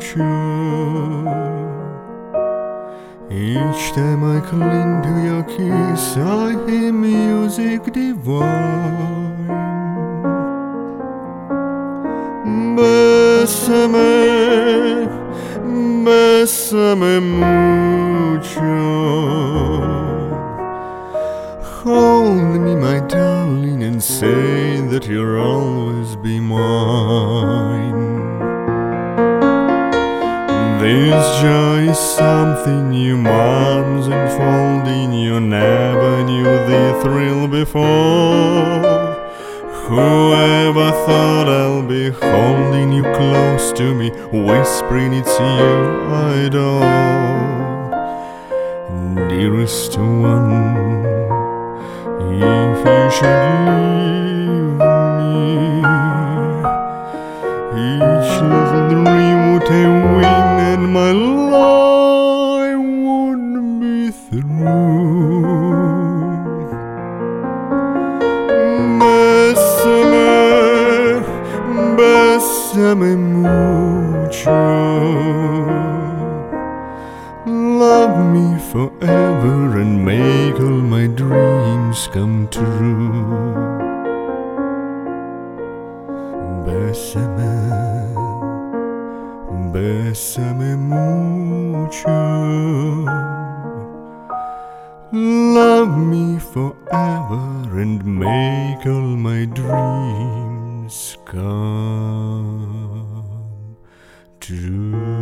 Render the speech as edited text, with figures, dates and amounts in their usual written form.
mucho. Each time I cling to your kiss, I hear music divine. Bésame, bésame mucho. Hold me, my darling, and say that you'll always be mine. This joy is something you arms enfolding. You never knew the thrill before. Whoever thought I'll be holding you close to me, whispering it's you I adore. Dearest one, if you should leave me, each little dream would have wing and my life would be through. Bésame mucho. Love me forever and make all my dreams come true. Bésame, bésame mucho. Love me forever and make all my dreams come true.